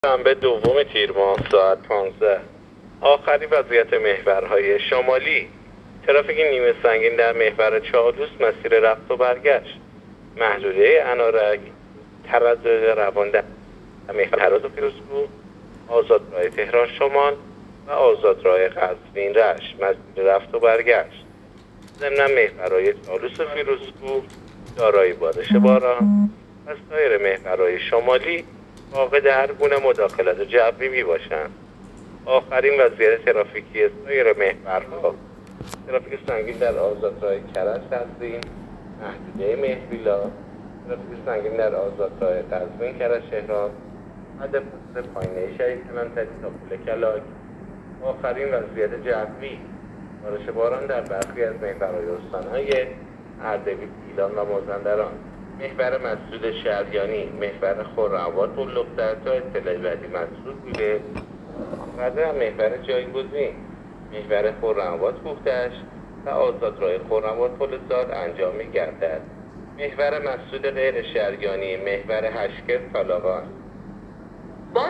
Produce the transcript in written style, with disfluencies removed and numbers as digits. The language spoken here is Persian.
شنبه دوم تیر ماه ساعت 15. آخرین وضعیت محورهای شمالی. ترافیک نیمه سنگین در محور چالوس مسیر رفت و برگشت. محدوده انارک تردد روان در محور هرات و فیروزکوه، آزادراه تهران شمال و آزادراه قزوین رشت مسیر رفت و برگشت. ضمن محورهای چالوس و فیروزکوه دارای بارش باران و سایر محورهای شمالی فاقد هر گونه مداخلت جبری می باشند. آخرین وضعیت ترافیکی سایر محورها: ترافیک سنگین در آزادراه کرج قزوین، محدوده مهربیلا، ترافیک سنگین در آزادراه قزوین کرج تهران، حد فاصله پایینه شهید کلانتری تا پل کلاک. آخرین وضعیت جوی: بارش باران در برخی از محورهای استانهای اردبیل، گیلان و مازندران. محور مسعود شهریانی، محور خرم‌آباد بلوغ‌تر تا اطلاع بعدی مسعود بوده و در محور جایگزین محور خرم‌آباد کوه‌دشت و آزادراه خرم‌آباد پل زاد انجام می‌گردد. محور مسعود غیر شهریانی، محور هشکر طالقان